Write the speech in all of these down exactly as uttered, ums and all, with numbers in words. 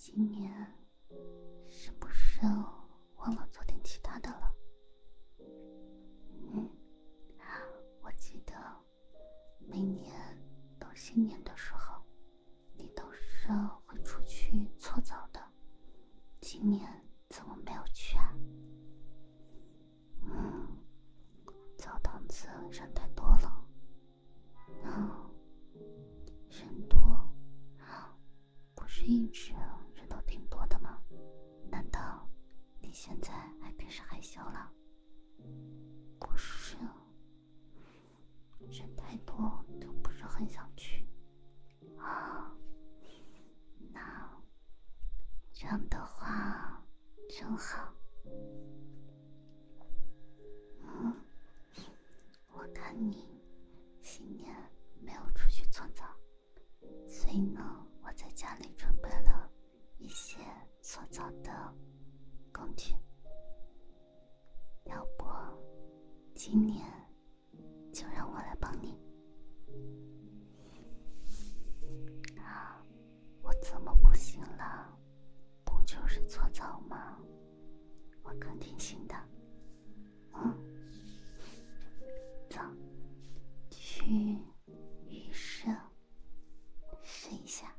今年是不是忘了做点其他的了？嗯，我记得每年到新年的时候，你都是会出去搓澡的，今年怎么没有去啊？嗯，澡堂子人太多了。嗯，人多，不是一直人都挺多的吗？难道你现在还开始害羞了？不是，人太多就不是很想去啊。那这样的话真好。嗯，我看你新年没有出去搓澡，所以呢，我在家里准备了一些搓澡的工具。要不今年就让我来帮你。啊，我怎么不行了？不就是搓澡吗？我肯定行的。嗯，走，去浴室试一下。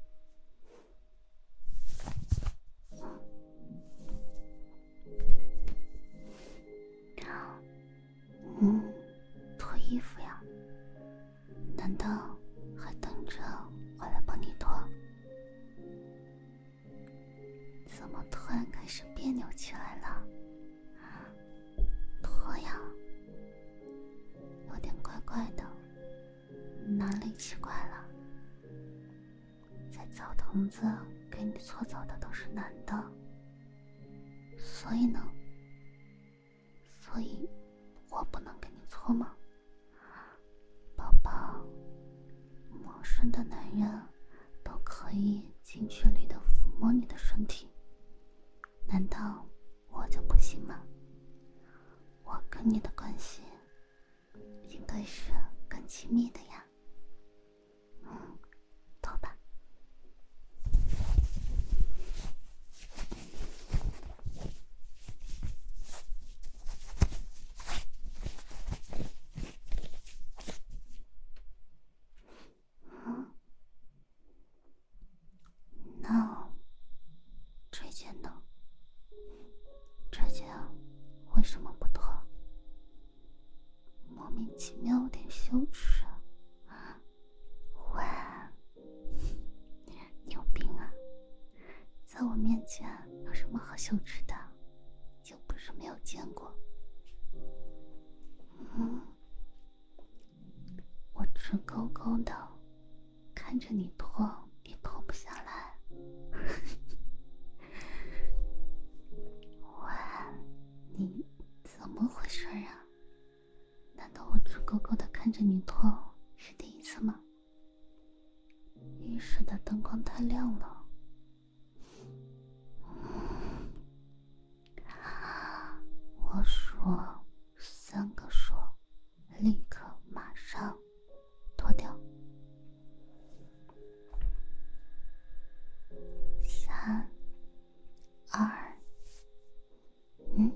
嗯，脱衣服呀？难道还等着我来帮你脱？怎么突然开始别扭起来了？脱呀，有点怪怪的，哪里奇怪了？在澡堂子给你搓澡的都是男的，所以呢？所以我不能给你搓吗？宝宝，陌生的男人都可以近距离的抚摸你的身体，难道我就不行吗？我跟你的关系应该是更亲密的呀。嗯，脱吧。嗯，那这件呢？这件为什么不脱？莫名其妙有点羞耻。哇，你有病啊！在我面前有什么好羞耻的？又不是没有见过。嗯，我直勾勾的看着你脱，你脱不下来。哇，你怎么回事啊？难道我直勾勾的看着你脱是第一次吗？浴室的灯光太亮了。我数三个数，立刻马上脱掉。三二嗯，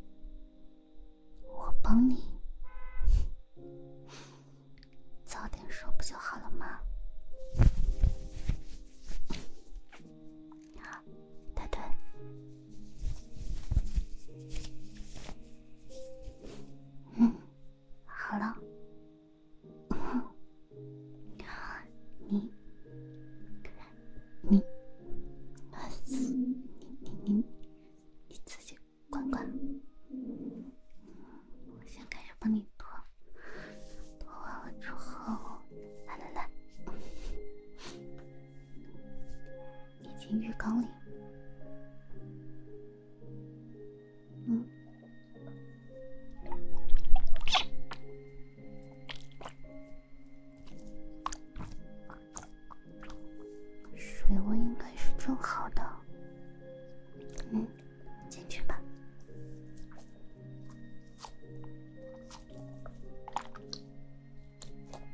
我帮你。早点说不就好了吗？抬腿。嗯，好了。你你你你你你自己管管。我先开始帮你脱，脱完了之后，来来来，你进浴缸里。嗯。水温应该是正好的。嗯，进去吧。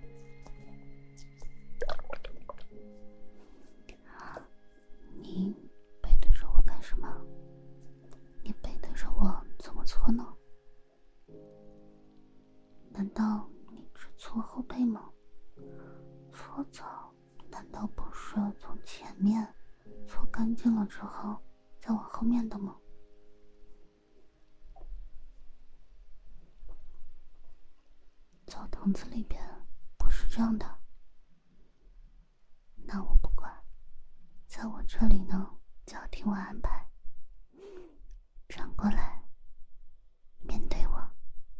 你搓后背吗？搓澡难道不是从前面搓干净了之后再往后面的吗？澡堂子里边不是这样的。那我不管，在我这里呢就要听我安排。转过来面对我，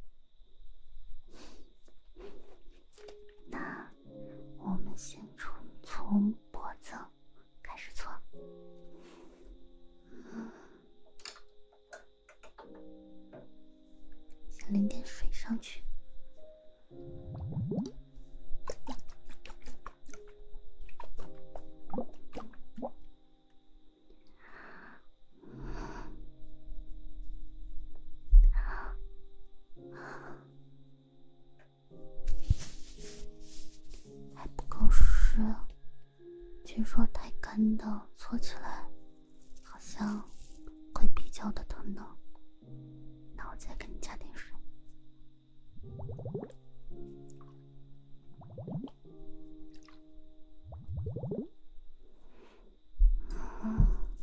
那我们先从从脖子开始搓。嗯，先淋点水上去。还不够湿，据说太干的搓起来好像会比较的疼呢。那我再给你加点水。嗯，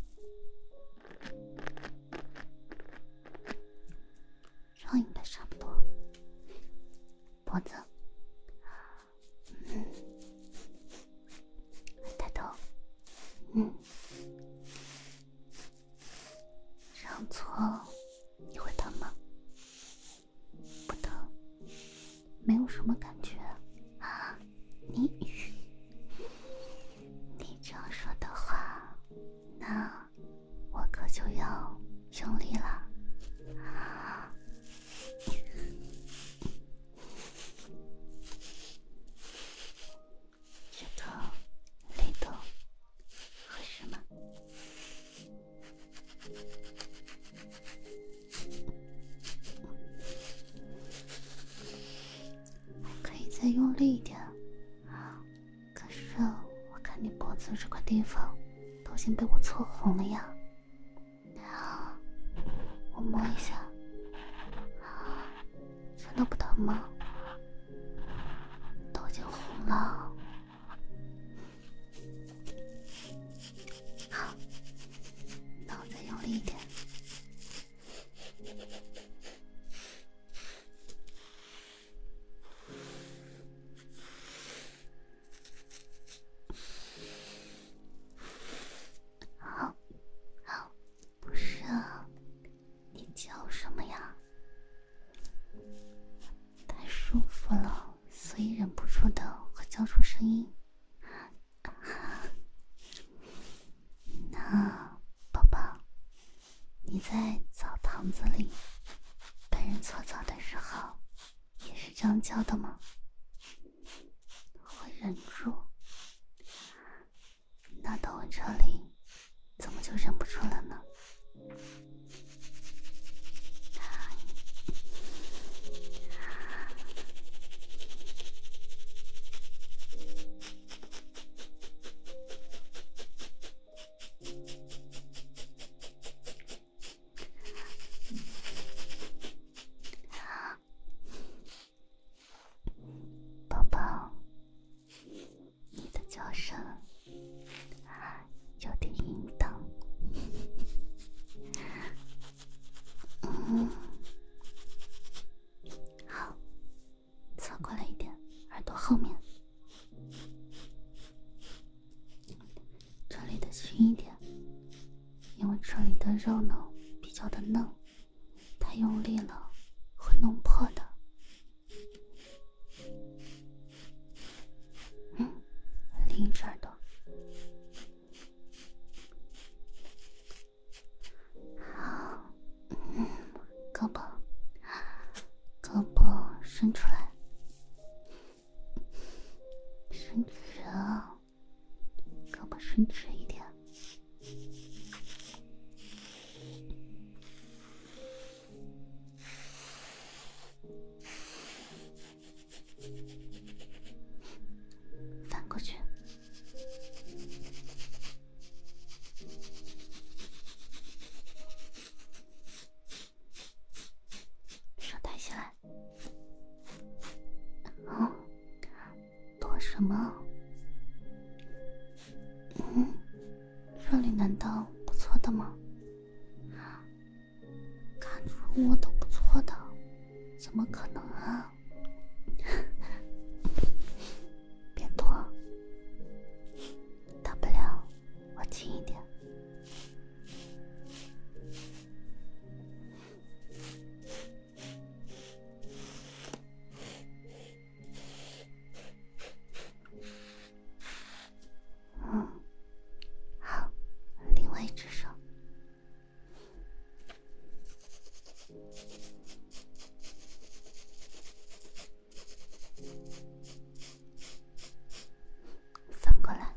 这样应该差不多。脖子，嗯，抬头，嗯，这样搓你会疼吗？不疼，没有什么感觉啊。你你这样说的话，那我可就要用力了。这个力度合适吗？还可以再用力一点。可是我看你脖子这块地方都已经被我搓红了呀。我摸一下，真的不疼吗？都已经红了。好，那我再用力一点。好，好，不是啊，你叫什么呀？太舒服了，所以忍不住的会叫出声音。那宝宝，你在澡堂子里被人搓澡的时候也是这样叫的吗？会忍住？那到我这里怎么就忍不住了呢？宝宝，你的叫声有点淫荡。嗯，好，侧过来一点，耳朵后面，这里的轻一点，因为这里的肉呢比较的嫩，太用力了会弄破的。嗯，另一只耳朵。好，嗯，胳膊，胳膊伸出来，伸直啊，胳膊伸直一点。翻过去。手抬起来。哦， 什么？嗯，这里难道不错的吗？看出我都不错的，怎么可能啊？别躲，大不了我轻一点。嗯，好，另外一只手。翻过来。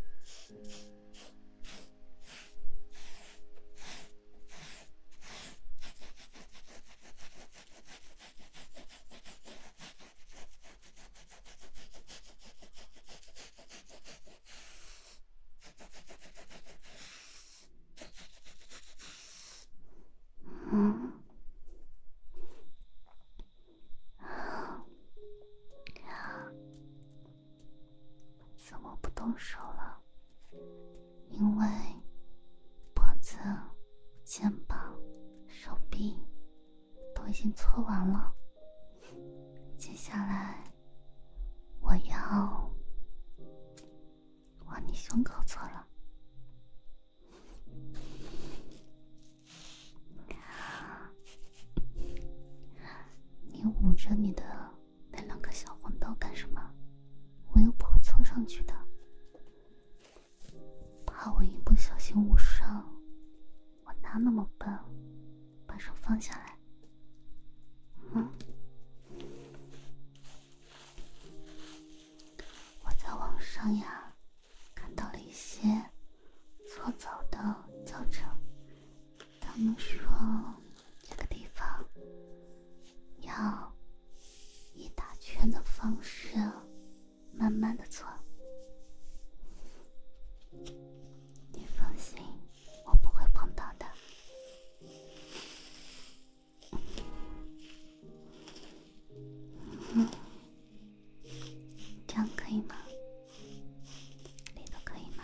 嗯，怎么不动手了？因为脖子、肩膀、手臂都已经搓完了，接下来我要往你胸口搓了。你捂着你的那两个小黄豆干什么？我又不会凑上去的，怕我一不小心捂伤。我哪那么笨？把手放下来。嗯，我在网上呀看到了一些搓澡的教程，他们说这个地方要以打圈的方式慢慢的搓。你放心，我不会碰到的。嗯，这样可以吗？力度可以吗？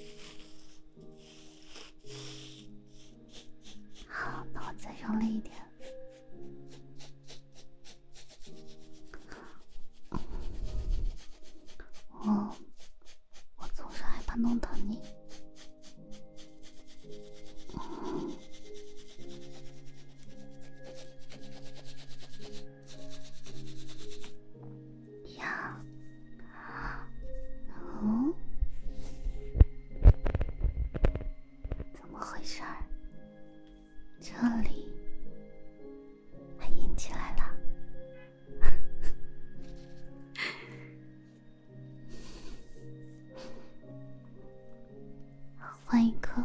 好，那我再用力一点。我我总是害怕弄疼你。呀，嗯，怎么回事儿？这里还硬起来了。换一颗。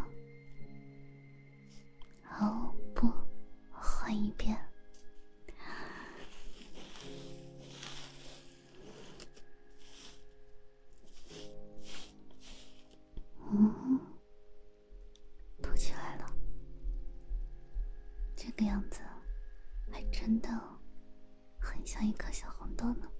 哦不，换一遍。嗯，凸起来了。这个样子还真的很像一颗小红豆呢。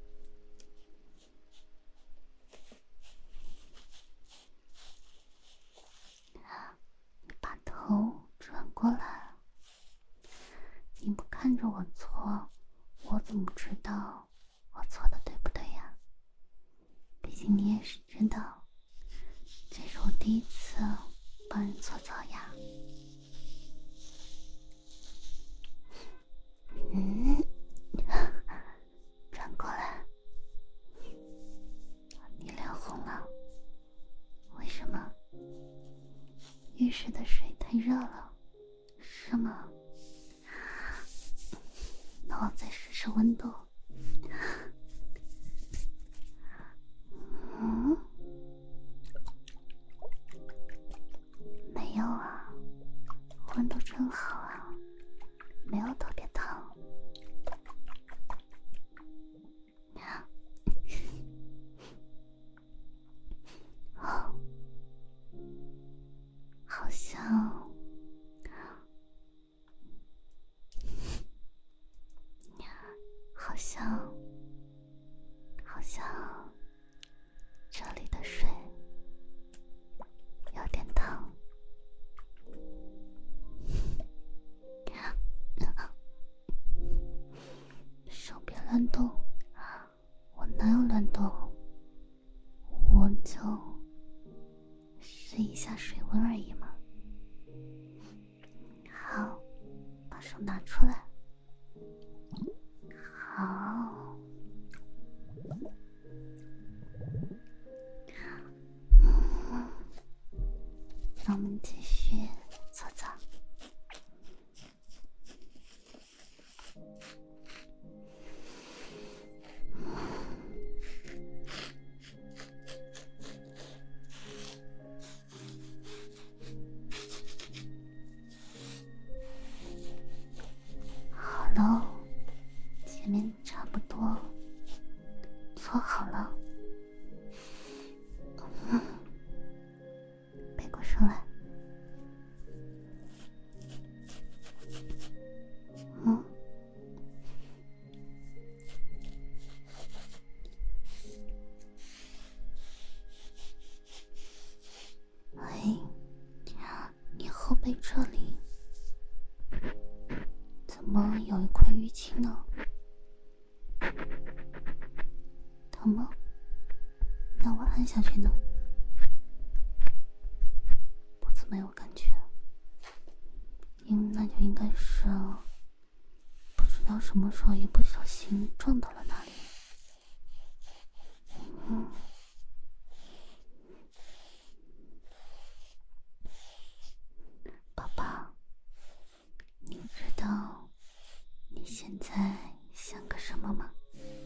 你把头转过来，你不看着我搓，我怎么知道我搓的对不对呀？毕竟你也是知道，这是我第一次帮人搓澡呀。嗯，转过来。你脸红了，为什么？浴室的水太热了，是吗？那我再试试温度。嗯， 试一下水温而已嘛。好，把手拿出来。好，嗯，那我们继续搓澡。好了，前面差不多搓好了。嗯，背过身来。嗯，哎，你后背这里怎么有一块淤青呢？疼吗？那我按下去呢？不怎么有感觉。嗯，那就应该是不知道什么时候一不小心撞到了哪里。嗯，宝宝，你知道你现在像个什么吗？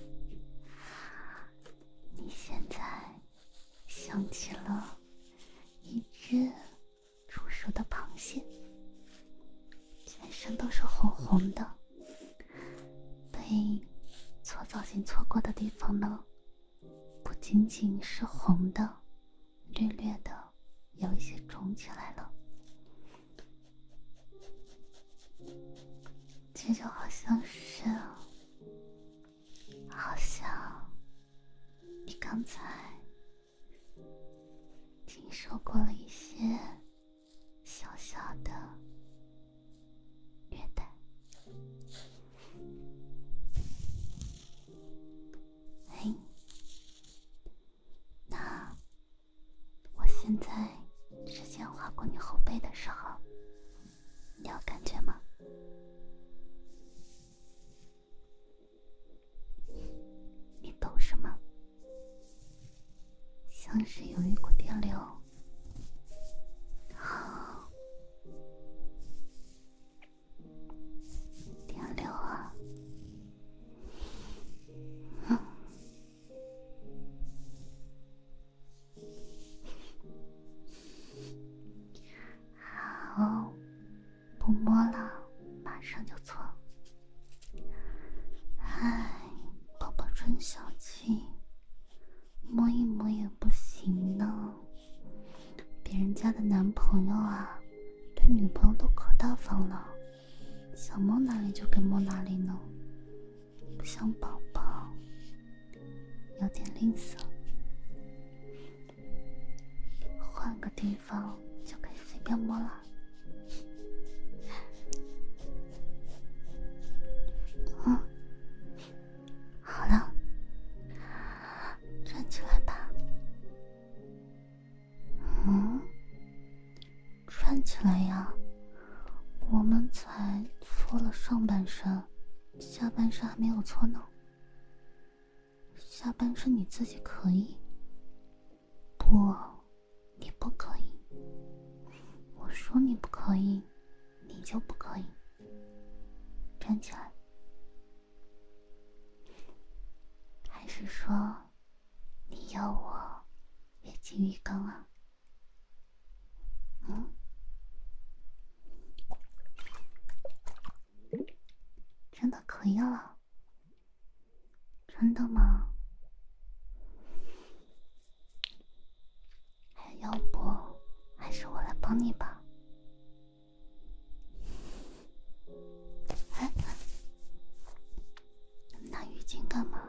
你现在想起了一只煮熟的螃蟹，全身都是红红的，被搓澡巾搓过的地方呢，不仅仅是红的，略略的有一些肿起来了。这就好像是，好像你刚才经受过了一些小小的虐待。哎，那我现在直接划过你后背的时候，你有感觉吗？你懂什么？像是有一股电流。好，电流啊。嗯，好，不摸了，马上就搓。唉，宝宝真小气，摸一摸也不行呢。别人家的男朋友啊，对女朋友都可大方了，想摸哪里就给摸哪里呢，不像宝宝，有点吝啬。换个地方就可以随便摸了。嗯，好了，站起来吧。嗯，站起来呀，我们才搓了上半身，下半身还没有搓呢。下半身你自己可以。不，你不可以。我说你不可以，你就不可以。站起来。还是说你要我也进浴缸啊？嗯，真的可以了？真的吗？要不还是我来帮你吧。哎，拿浴巾干嘛？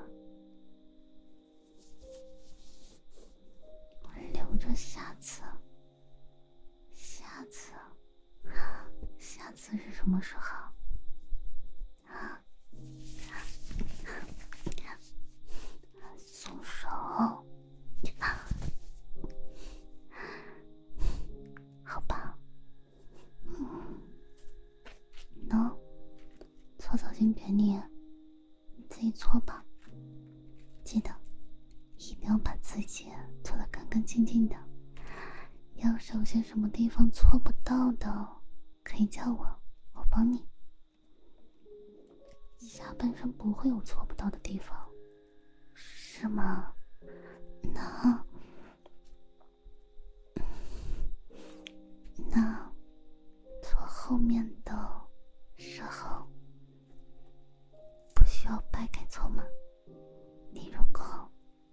我留着下次。下次，下次是什么时候？啊？松手！ 干净净的。要是有些什么地方搓不到的，可以叫我，我帮你。下半身不会有搓不到的地方，是吗？那那搓后面的时候不需要掰开搓吗？你如果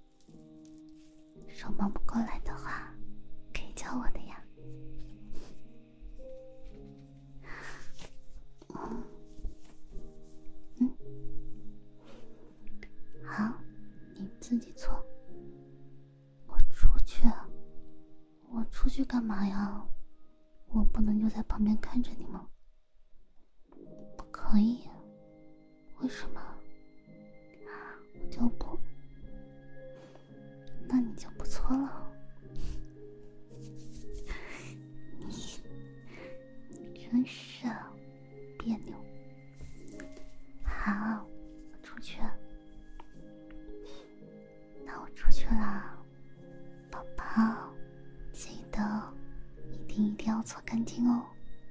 手忙不过来的话，可以叫我的呀。嗯嗯，好，你自己搓。我出去，我出去干嘛呀？我不能就在旁边看着你吗？不可以，为什么？我就不，那你就不错了。你，你真是别扭。好，我出去。那我出去了，宝宝，记得一定一定要搓干净哦。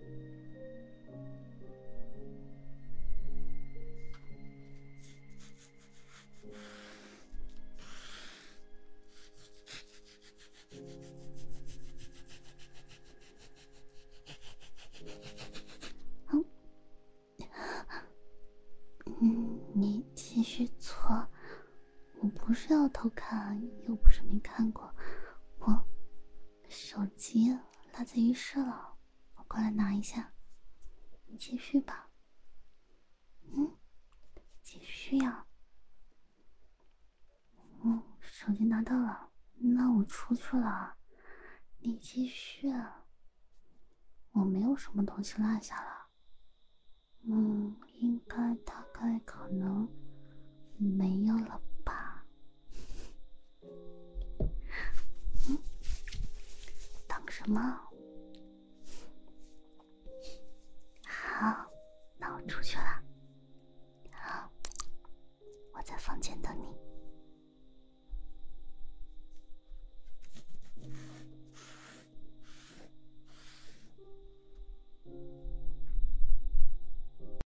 嗯，嗯，你继续搓。我不是要偷看，又不是没看过。我手机落在浴室了，我过来拿一下。你继续吧。嗯，继续呀。嗯，手机拿到了，那我出去了。你继续。我没有什么东西落下了。嗯，应该大概可能没有了吧。嗯，等什么？好，那我出去了。好，我在房间等你。